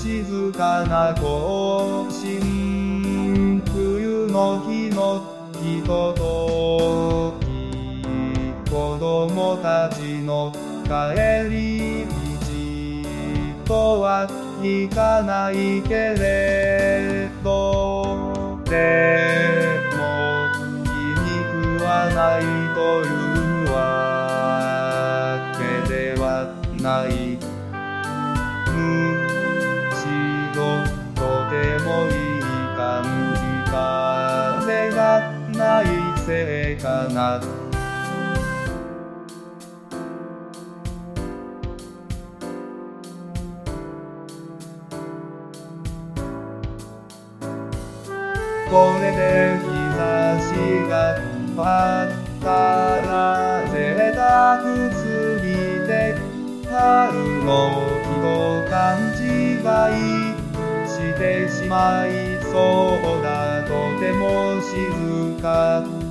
静かな行進、冬の日のひととき、子供たちの帰り道とはいかないけれど、でも気に食わないというわけではない。むしろとてもいい感じ、風がないせいかな。これで日差しがパッたら贅沢すぎて春の日と勘違いしてしまいそうだ。とても静か